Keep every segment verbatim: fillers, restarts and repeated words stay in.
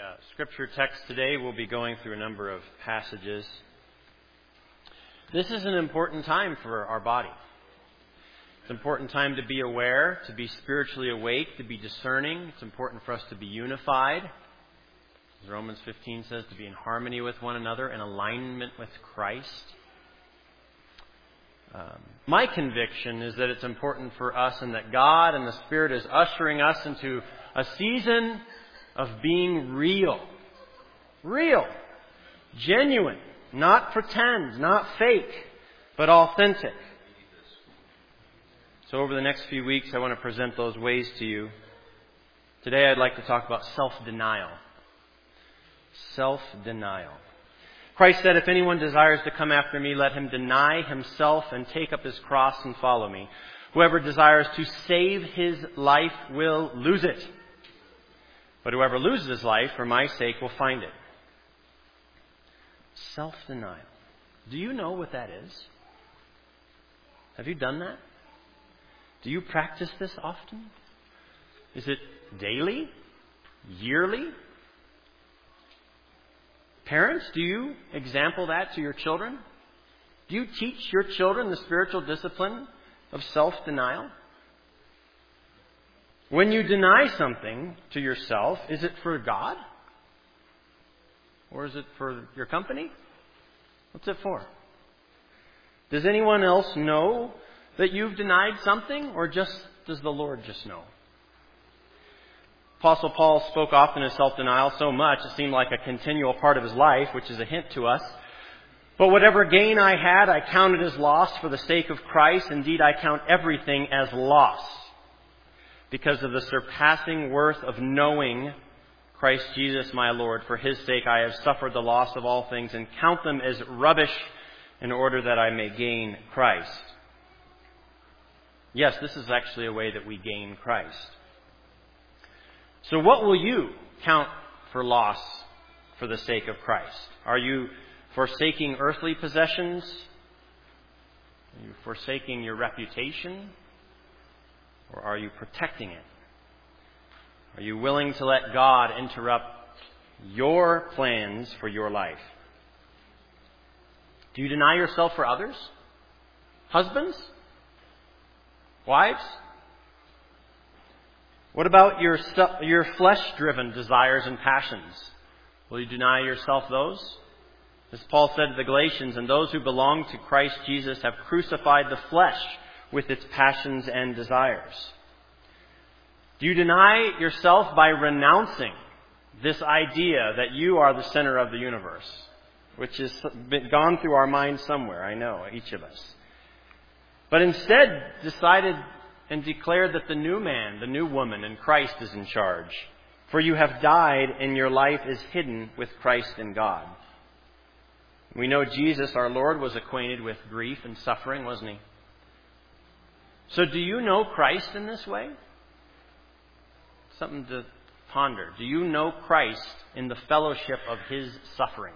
uh, scripture text today, we'll be going through a number of passages. This is an important time for our body. It's an important time to be aware, to be spiritually awake, to be discerning. It's important for us to be unified. As Romans fifteen says, to be in harmony with one another, in alignment with Christ. Um, my conviction is that it's important for us and that God and the Spirit is ushering us into a season of being real. Real. Genuine. Not pretend. Not fake. But authentic. So over the next few weeks, I want to present those ways to you. Today I'd like to talk about self-denial. Self-denial. Christ said, if anyone desires to come after me, let him deny himself and take up his cross and follow me. Whoever desires to save his life will lose it. But whoever loses his life for my sake will find it. Self-denial. Do you know what that is? Have you done that? Do you practice this often? Is it daily? Yearly? Parents, do you example that to your children? Do you teach your children the spiritual discipline of self-denial? When you deny something to yourself, is it for God? Or is it for your company? What's it for? Does anyone else know that you've denied something, or just does the Lord just know? Apostle Paul spoke often of self-denial so much it seemed like a continual part of his life, which is a hint to us. But whatever gain I had, I counted as loss for the sake of Christ. Indeed, I count everything as loss because of the surpassing worth of knowing Christ Jesus my Lord. For his sake I have suffered the loss of all things and count them as rubbish in order that I may gain Christ. Yes, this is actually a way that we gain Christ. So what will you count for loss for the sake of Christ? Are you forsaking earthly possessions? Are you forsaking your reputation? Or are you protecting it? Are you willing to let God interrupt your plans for your life? Do you deny yourself for others? Husbands? Wives? What about your your flesh-driven desires and passions? Will you deny yourself those? As Paul said to the Galatians, and those who belong to Christ Jesus have crucified the flesh with its passions and desires. Do you deny yourself by renouncing this idea that you are the center of the universe, which has been gone through our minds somewhere, I know, each of us, but instead decided and declared that the new man, the new woman in Christ is in charge? For you have died and your life is hidden with Christ in God. We know Jesus, our Lord, was acquainted with grief and suffering, wasn't he? So do you know Christ in this way? Something to ponder. Do you know Christ in the fellowship of his sufferings?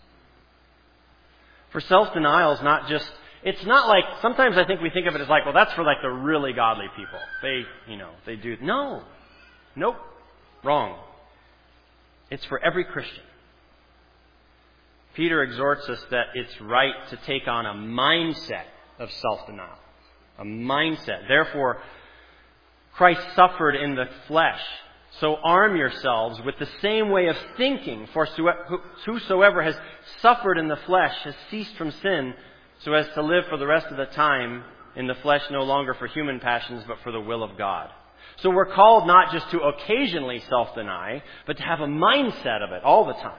For self-denial is not just, it's not like, sometimes I think we think of it as like, well, that's for like the really godly people. They, you know, they do. No. Nope. Wrong. It's for every Christian. Peter exhorts us that it's right to take on a mindset of self-denial. A mindset. Therefore, Christ suffered in the flesh. So arm yourselves with the same way of thinking. For whosoever has suffered in the flesh has ceased from sin, so as to live for the rest of the time in the flesh no longer for human passions, but for the will of God. So we're called not just to occasionally self-deny, but to have a mindset of it all the time.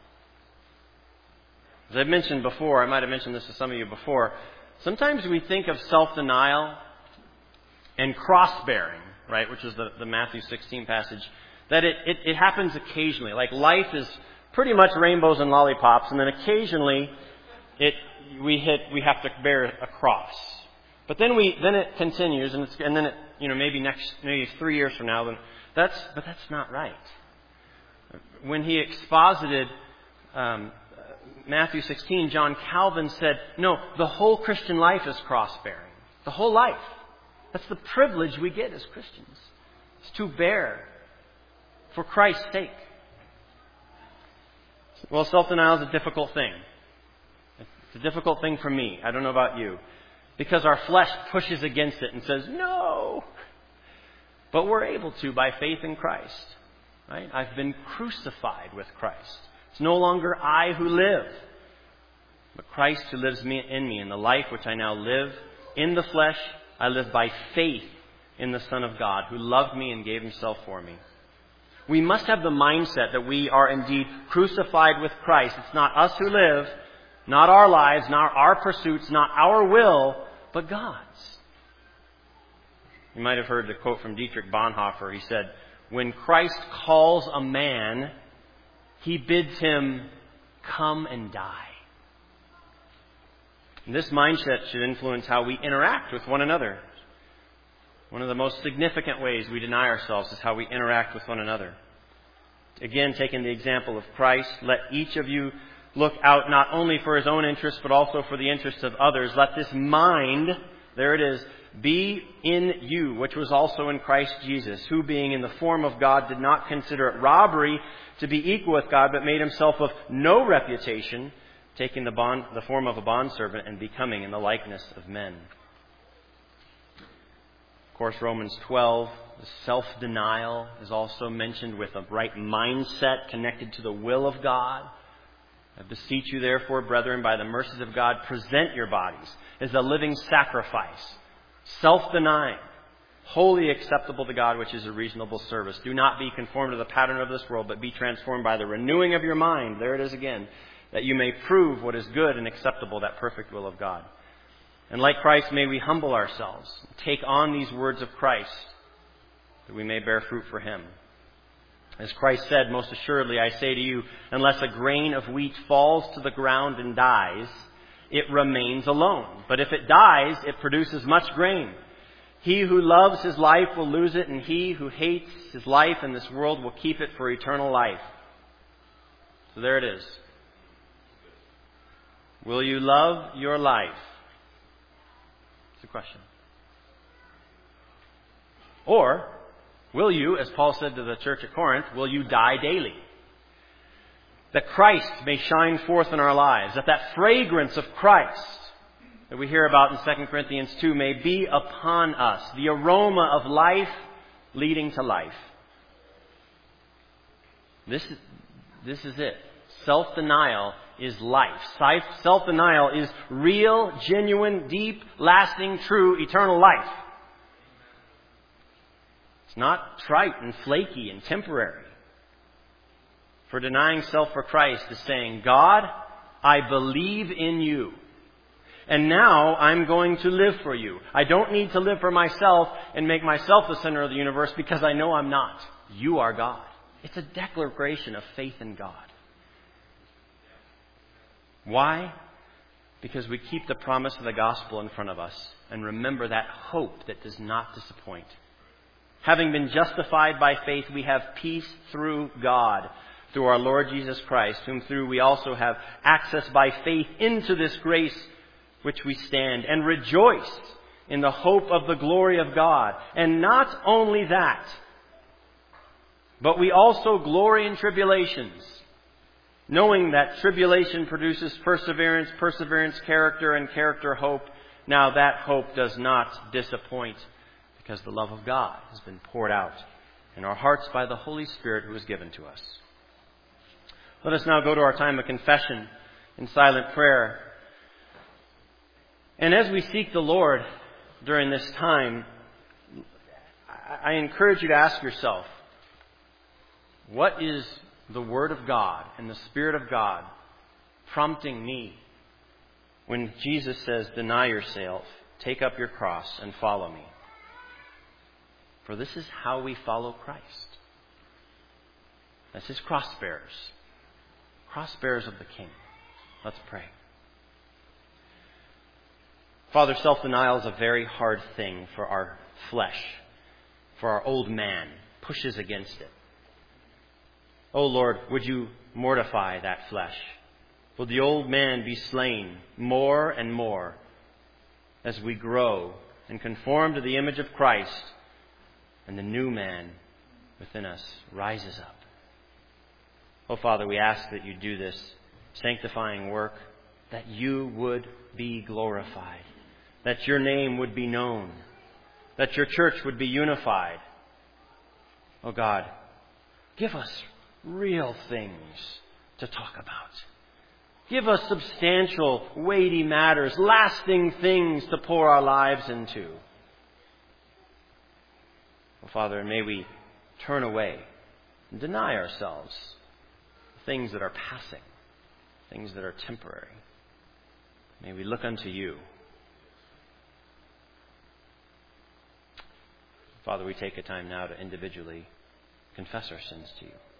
As I've mentioned before, I might have mentioned this to some of you before, sometimes we think of self-denial and cross-bearing, right, which is the, the Matthew sixteen passage, that it, it, it happens occasionally. Like life is pretty much rainbows and lollipops, and then occasionally it we hit we have to bear a cross. But then we then it continues, and it's, and then it you know maybe next maybe three years from now, then that's but that's not right. When he exposited um, Matthew sixteen, John Calvin said, "No, the whole Christian life is cross-bearing. The whole life. That's the privilege we get as Christians. It's to bear for Christ's sake." Well, self-denial is a difficult thing. It's a difficult thing for me. I don't know about you. Because our flesh pushes against it and says, no. But we're able to by faith in Christ. Right? I've been crucified with Christ. It's no longer I who live, but Christ who lives me in me. And the life which I now live in the flesh, I live by faith in the Son of God, who loved me and gave himself for me. We must have the mindset that we are indeed crucified with Christ. It's not us who live, not our lives, not our pursuits, not our will, but God's. You might have heard the quote from Dietrich Bonhoeffer. He said, when Christ calls a man, he bids him come and die. And this mindset should influence how we interact with one another. One of the most significant ways we deny ourselves is how we interact with one another. Again, taking the example of Christ, let each of you look out not only for his own interests, but also for the interests of others. Let this mind, there it is, be in you, which was also in Christ Jesus, who being in the form of God did not consider it robbery to be equal with God, but made himself of no reputation, taking the bond, the form of a bondservant and becoming in the likeness of men. Of course, Romans twelve, the self-denial is also mentioned with a right mindset connected to the will of God. I beseech you, therefore, brethren, by the mercies of God, present your bodies as a living sacrifice, self-denying, wholly acceptable to God, which is a reasonable service. Do not be conformed to the pattern of this world, but be transformed by the renewing of your mind. There it is again. That you may prove what is good and acceptable, that perfect will of God. And like Christ, may we humble ourselves, take on these words of Christ, that we may bear fruit for him. As Christ said, most assuredly I say to you, unless a grain of wheat falls to the ground and dies, it remains alone. But if it dies, it produces much grain. He who loves his life will lose it, and he who hates his life in this world will keep it for eternal life. So there it is. Will you love your life? It's a question. Or, will you, as Paul said to the church at Corinth, will you die daily? That Christ may shine forth in our lives. That that fragrance of Christ that we hear about in Second Corinthians two may be upon us. The aroma of life leading to life. This is, this is it. Self-denial is life. Self-denial is real, genuine, deep, lasting, true, eternal life. It's not trite and flaky and temporary. For denying self for Christ is saying, God, I believe in you. And now I'm going to live for you. I don't need to live for myself and make myself the center of the universe because I know I'm not. You are God. It's a declaration of faith in God. Why? Because we keep the promise of the gospel in front of us and remember that hope that does not disappoint. Having been justified by faith, we have peace through God, through our Lord Jesus Christ, whom through we also have access by faith into this grace which we stand, and rejoice in the hope of the glory of God. And not only that, but we also glory in tribulations, knowing that tribulation produces perseverance, perseverance, character, and character, hope. Now that hope does not disappoint, because the love of God has been poured out in our hearts by the Holy Spirit who is given to us. Let us now go to our time of confession in silent prayer. And as we seek the Lord during this time, I encourage you to ask yourself, what is the Word of God and the Spirit of God prompting me when Jesus says, deny yourself, take up your cross, and follow me? For this is how we follow Christ. That's his cross bearers. Cross bearers of the King. Let's pray. Father, self-denial is a very hard thing for our flesh, for our old man, pushes against it. Oh Lord, would you mortify that flesh? Will the old man be slain more and more as we grow and conform to the image of Christ, and the new man within us rises up? Oh, Father, we ask that you do this sanctifying work, that you would be glorified, that your name would be known, that your church would be unified. Oh, God, give us real things to talk about. Give us substantial, weighty matters, lasting things to pour our lives into. Oh, Father, may we turn away and deny ourselves things that are passing, things that are temporary. May we look unto you. Father, we take a time now to individually confess our sins to you.